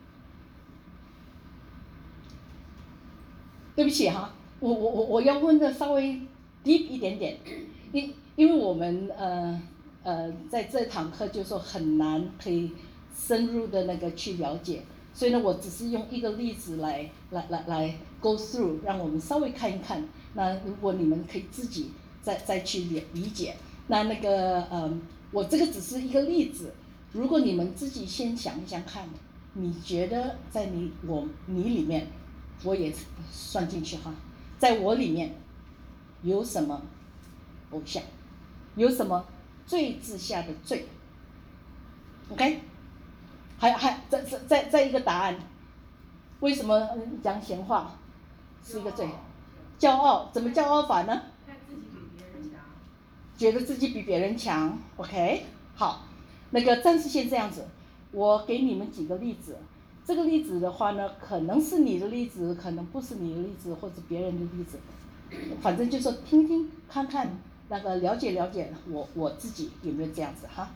对不起哈，我要问的稍微 deep 一点点，因为我们在这堂课就说很难可以深入的那个去了解，所以呢，我只是用一个例子来 go through， 让我们稍微看一看。那如果你们可以自己再去理解，那个我这个只是一个例子，如果你们自己先想一想看，你觉得在你里面，我也算进去哈，在我里面有什么偶像，有什么罪之下的罪 ，OK， 还再一个答案， 为什么讲闲话是一个罪？骄傲，怎么骄傲法呢？ 看自己比别人强。 觉得自己比别人强 ，OK， 好，那个暂时先这样子，我给你们几个例子。这个例子的话呢，可能是你的例子，可能不是你的例子，或者别人的例子，反正就说听听看看，那个了解了解我自己有没有这样子哈。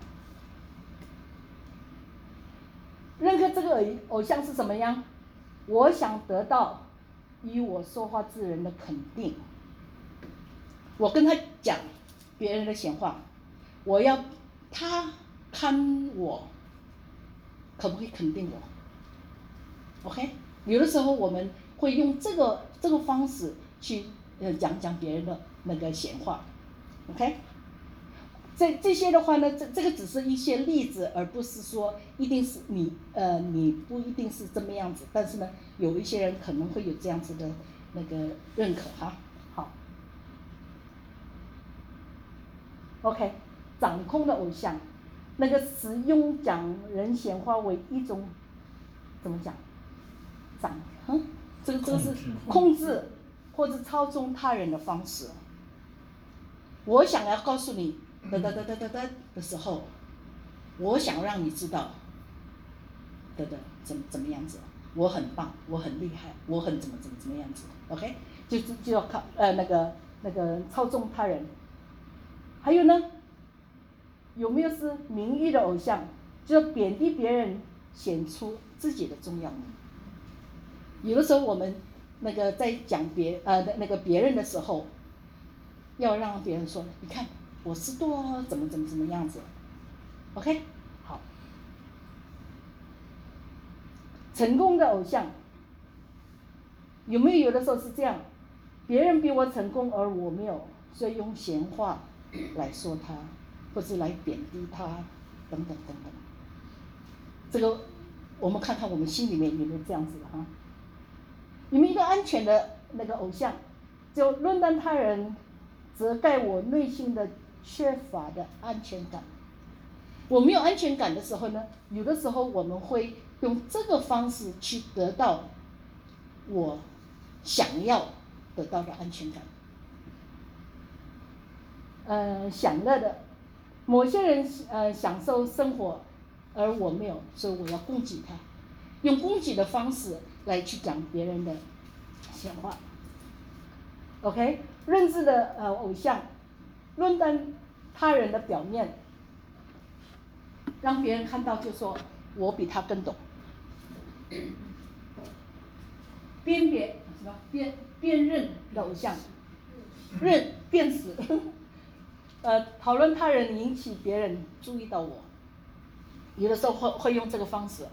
认可这个偶像是什么样？我想得到与我说话之人的肯定。我跟他讲别人的闲话，我要他看我，可不可以肯定我 ？OK， 有的时候我们会用这个方式去讲别人的那个闲话 ，OK。这些的话呢，这个只是一些例子，而不是说一定是你不一定是这么样子，但是呢，有一些人可能会有这样子的那个认可哈。好 ，OK， 掌控的偶像，那个使用讲人闲话为一种怎么讲？这个是控制或者操纵他人的方式。我想要告诉你。的时候，我想让你知道，怎么样子，我很棒，我很厉害，我很怎么样子 ，OK， 就要靠那个操纵他人。还有呢，有没有是名誉的偶像，就贬低别人，显出自己的重要。有的时候我们那个在讲别人的时候，要让别人说，你看。我是多怎么样子 ，OK， 好。成功的偶像有没有的时候是这样？别人比我成功而我没有，所以用闲话来说他，或是来贬低他，等等。这个我们看看我们心里面有没有这样子的哈？有没有一个安全的那个偶像，就论断他人，遮盖我内心的缺乏的安全感。我没有安全感的时候呢，有的时候我们会用这个方式去得到我想要得到的安全感。享乐的，某些人享受生活，而我没有，所以我要供给他，用供给的方式来去讲别人的闲话。OK， 认知的偶像。论断他人的表面，让别人看到就说我比他更懂。辨认的偶像，辨识，讨论他人引起别人注意到我，有的时候会用这个方式。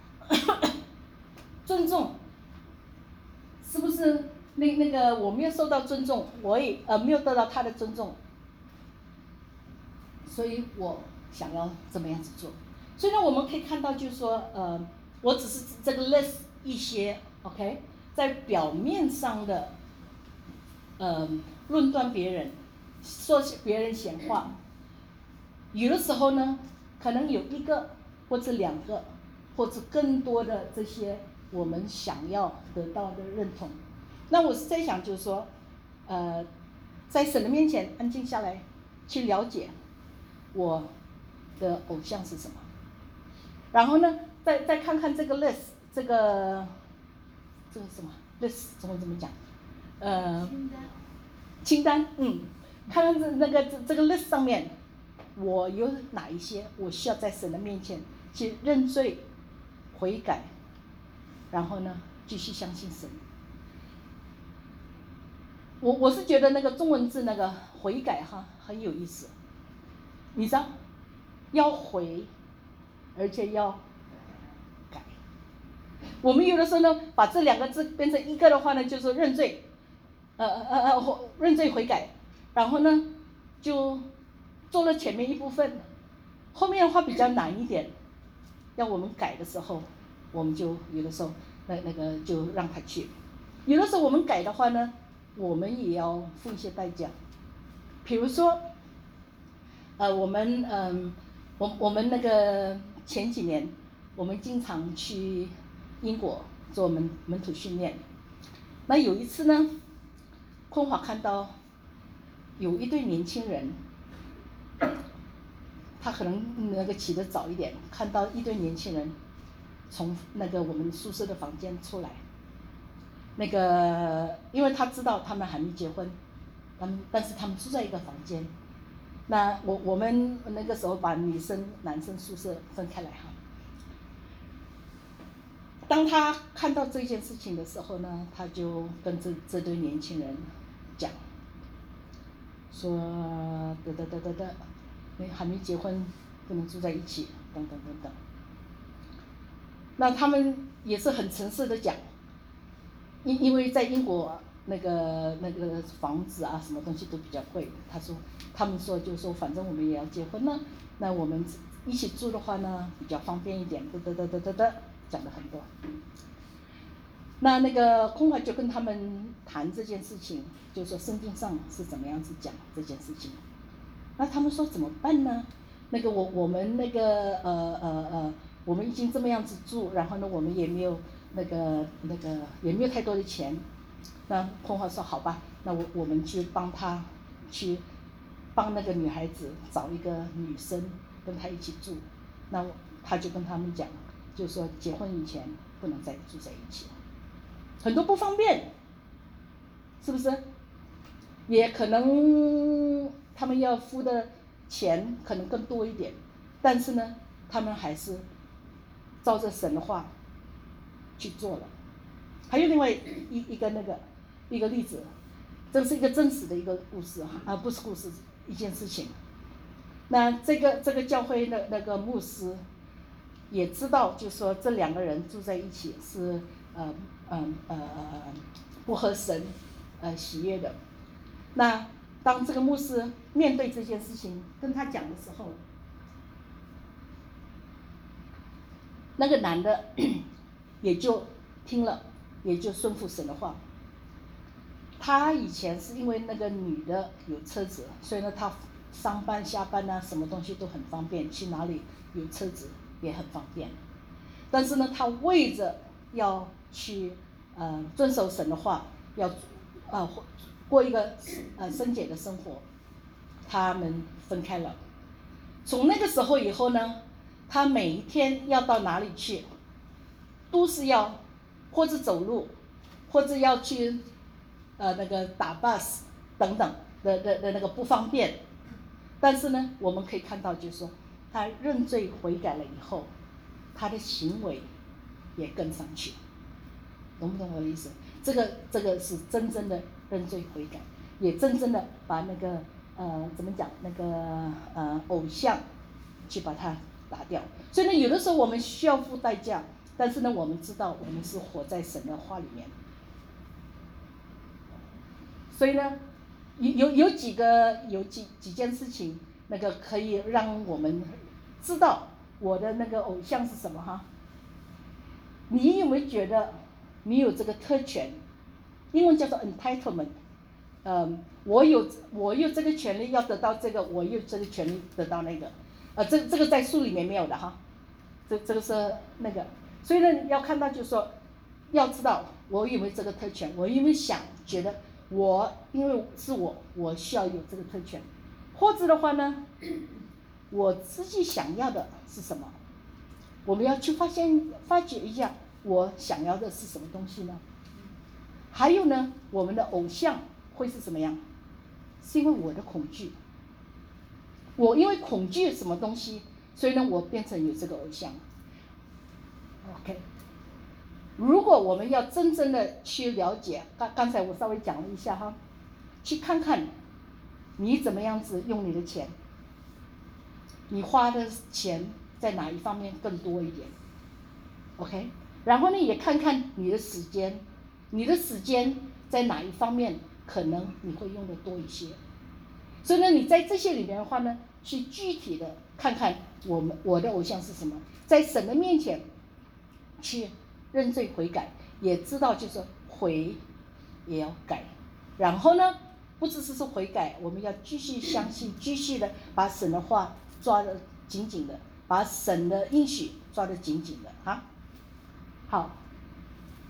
尊重，是不是那个我没有受到尊重，我也没有得到他的尊重。所以我想要怎么样子做？所以呢，我们可以看到，就是说，我只是这个 list 一些 ，OK， 在表面上的，论断别人，说别人闲话，有的时候呢，可能有一个或者两个，或者更多的这些我们想要得到的认同。那我是在想，就是说，在神的面前安静下来，去了解。我的偶像是什么？然后呢，再看看这个 list， 这个什么 list 怎么讲？清单，看看这个 list 上面，我有哪一些我需要在神的面前去认罪、悔改，然后呢，继续相信神。我是觉得那个中文字那个悔改哈很有意思。你知道，要悔，而且要改。我们有的时候呢，把这两个字变成一个的话呢，就是认罪，认罪悔改，然后呢，就做了前面一部分，后面的话比较难一点，要我们改的时候，我们就有的时候那个就让他去。有的时候我们改的话呢，我们也要付一些代价，比如说。我们那个前几年，我们经常去英国做门徒训练。那有一次呢，坤华看到有一对年轻人，他可能那个起得早一点，看到一对年轻人从那个我们宿舍的房间出来。那个因为他知道他们还没结婚，但是他们住在一个房间。那我们那个时候把女生男生宿舍分开来哈。当他看到这件事情的时候呢，他就跟这对年轻人讲，说你还没结婚不能住在一起，等等等等。那他们也是很诚实的讲，因为在英国那个房子啊什么东西都比较贵，他们说就说反正我们也要结婚了，那我们一起住的话呢比较方便一点，讲了很多。那个空华就跟他们谈这件事情，就说圣经上是怎么样子讲这件事情。那他们说怎么办呢？那个我们那个我们已经这么样子住，然后呢我们也没有那个也没有太多的钱。那空华说好吧，那我们去帮那个女孩子找一个女生跟她一起住。那他就跟他们讲，就说结婚以前不能再住在一起，很多不方便，是不是？也可能他们要付的钱可能更多一点，但是呢，他们还是照着神的话去做了。还有另外一个例子，这是一个真实的一个故事哈，不是故事，一件事情。那这个教会的那个牧师也知道，就说这两个人住在一起是不合神喜悦的。那当这个牧师面对这件事情跟他讲的时候，那个男的也就听了，也就顺服神的话。他以前是因为那个女的有车子，所以呢他上班下班啊什么东西都很方便，去哪里有车子也很方便。但是呢他为着要去遵守神的话，要过一个圣洁的生活，他们分开了。从那个时候以后呢，他每一天要到哪里去，都是要或者走路，或者要去那个打 bus 等等的那个不方便。但是呢，我们可以看到，就是说他认罪悔改了以后，他的行为也跟上去，懂不懂我的意思？这个是真正的认罪悔改，也真正的把那个怎么讲那个偶像去把它打掉。所以呢，有的时候我们需要付代价，但是呢，我们知道我们是活在神的话里面。所以呢，有几件事情，那个可以让我们知道我的那个偶像是什么哈？你有没有觉得你有这个特权？英文叫做 entitlement。我有这个权利要得到这个，我有这个权利得到那个。这个在书里面没有的哈。这个是那个，所以呢，要看到就是说，要知道我有没有这个特权，我有没有觉得因为是我需要有这个特权，或者的话呢，我自己想要的是什么？我们要去发掘一下我想要的是什么东西呢？还有呢，我们的偶像会是什么样？是因为我的恐惧，我因为恐惧什么东西，所以呢，我变成有这个偶像。OK， 如果我们要真正的去了解，刚才我稍微讲了一下哈，去看看你怎么样子用你的钱，你花的钱在哪一方面更多一点 ，OK， 然后呢也看看你的时间在哪一方面可能你会用的多一些，所以呢你在这些里面的话呢，去具体的看看我的偶像是什么，在神的面前去认罪悔改，也知道就是悔也要改，然后呢不只是悔改，我们要继续相信，继续的把神的话抓得紧紧的，把神的应许抓得紧紧的哈。好，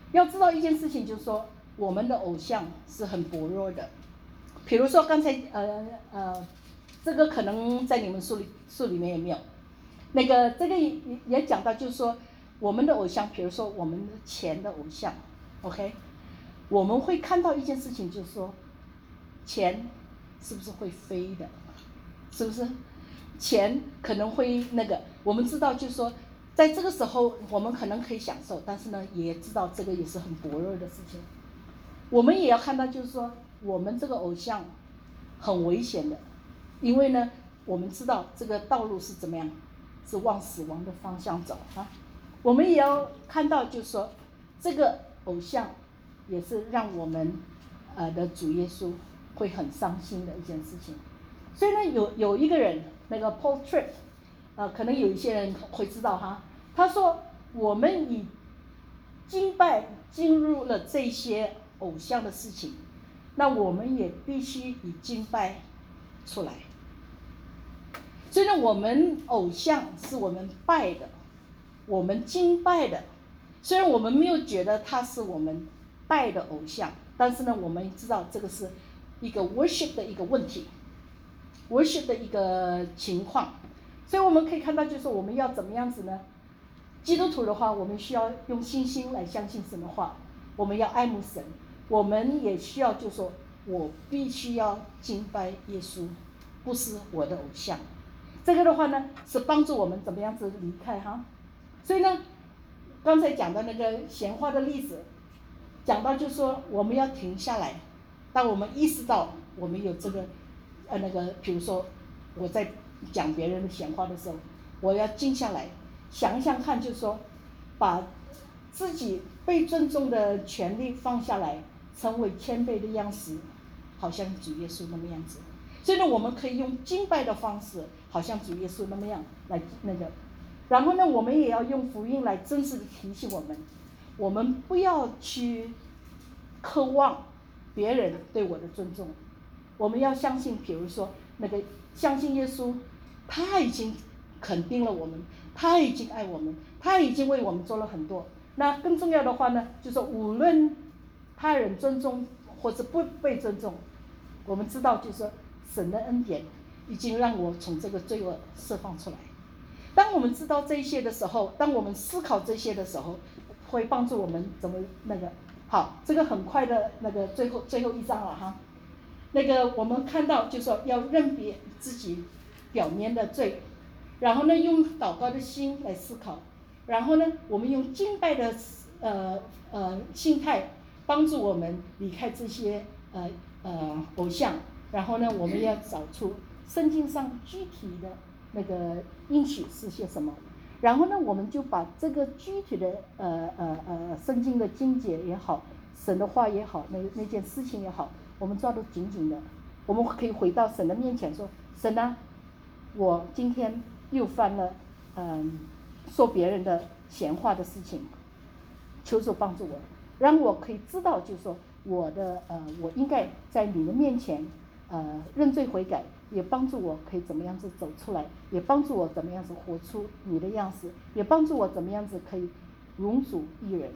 要知道一件事情，就是说我们的偶像是很薄弱的。比如说刚才这个可能在你们书里面也没有，那个这个也讲到，就是说我们的偶像，比如说我们钱的偶像 ，OK， 我们会看到一件事情，就是说钱是不是会飞的，是不是？钱可能会那个，我们知道就是说，在这个时候我们可能可以享受，但是呢，也知道这个也是很薄弱的事情。我们也要看到，就是说我们这个偶像很危险的，因为呢，我们知道这个道路是怎么样，是往死亡的方向走啊。我们也要看到，就是说这个偶像也是让我们的主耶稣会很伤心的一件事情。所以呢，有一个人，那个 Paul Tripp，可能有一些人会知道哈，他说我们以敬拜进入了这些偶像的事情，那我们也必须以敬拜出来。所以呢，我们偶像是我们拜的，我们敬拜的，虽然我们没有觉得他是我们拜的偶像，但是呢，我们知道这个是一个 worship 的一个问题，worship 的一个情况。所以我们可以看到，就是我们要怎么样子呢？基督徒的话，我们需要用信心来相信神的话，我们要爱慕神，我们也需要就是说我必须要敬拜耶稣，不是我的偶像。这个的话呢，是帮助我们怎么样子离开哈。所以呢，刚才讲的那个闲话的例子，讲到就是说我们要停下来，当我们意识到我们有这个那个，比如说我在讲别人的闲话的时候，我要静下来想一想看，就是说把自己被尊重的权利放下来，成为谦卑的样式，好像主耶稣那么样子。所以呢，我们可以用敬拜的方式，好像主耶稣那么样来那个。然后呢，我们也要用福音来真实的提醒我们不要去渴望别人对我的尊重，我们要相信，比如说那个相信耶稣，他已经肯定了我们，他已经爱我们，他已经为我们做了很多。那更重要的话呢，就是无论他人尊重或者不被尊重，我们知道就是说神的恩典已经让我从这个罪恶释放出来。当我们知道这些的时候，当我们思考这些的时候，会帮助我们怎么那个。好，这个很快的那个最后一章了哈。那个我们看到就是说要认别自己表面的罪，然后呢用祷告的心来思考，然后呢我们用敬拜的心态帮助我们离开这些偶像，然后呢我们要找出圣经上具体的那个应许是些什么，然后呢我们就把这个具体的圣经的经节也好，神的话也好，那件事情也好，我们抓得紧紧的，我们可以回到神的面前说，神啊，我今天又犯了说别人的闲话的事情，求主帮助我，让我可以知道就是说我应该在你的面前认罪悔改，也帮助我可以怎么样子走出来，也帮助我怎么样子活出你的样子，也帮助我怎么样子可以荣主益人。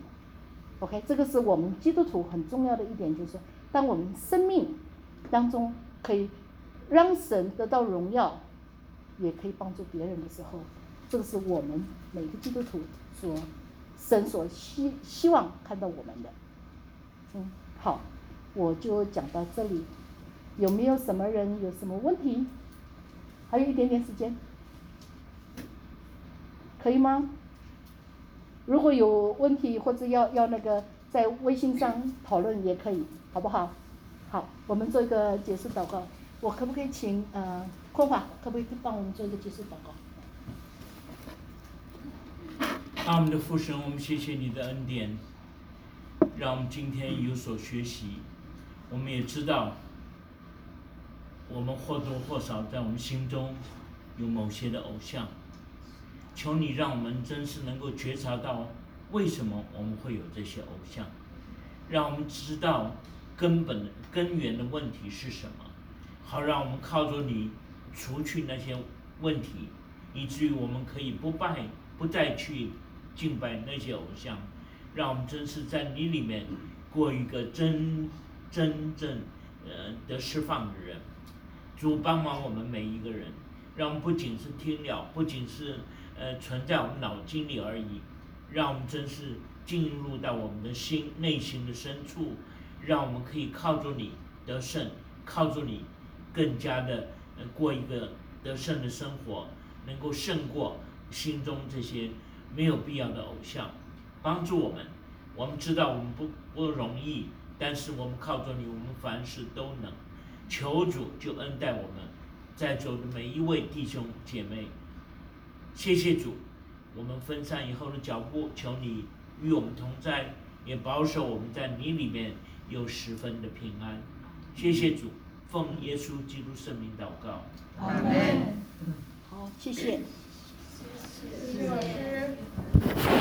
OK， 这个是我们基督徒很重要的一点，就是当我们生命当中可以让神得到荣耀，也可以帮助别人的时候，这个是我们每个基督徒神所希望看到我们的。好，我就讲到这里。有没有什么人有什么问题？还有一点点时间，可以吗？如果有问题或者要那个在微信上讨论也可以，好不好？好，我们做一个结束祷告。我可不可以请坤华，可不可以帮我们做一个结束祷告？ 阿们的父神，我们谢谢你的恩典，让我们今天有所学习。我们也知道，我们或多或少在我们心中有某些的偶像。求你让我们真是能够觉察到为什么我们会有这些偶像，让我们知道根源的问题是什么，好让我们靠着你除去那些问题，以至于我们可以不再去敬拜那些偶像， 让我们真是在你里面过一个真正的释放的人。主帮忙我们每一个人，让我们不仅是听了，不仅是存在我们脑筋里而已，让我们真是进入到我们的内心的深处，让我们可以靠住你得胜，靠住你更加的过一个得胜的生活，能够胜过心中这些没有必要的偶像。帮助我们，我们知道我们不容易，但是我们靠着你，我们凡事都能。求主就恩待我们在座的每一位弟兄姐妹，谢谢主，我们分散以后的脚步，求你与我们同在，也保守我们在你里面有十分的平安。谢谢主，奉耶稣基督圣名祷告， 阿门。好，谢谢。 谢谢老师。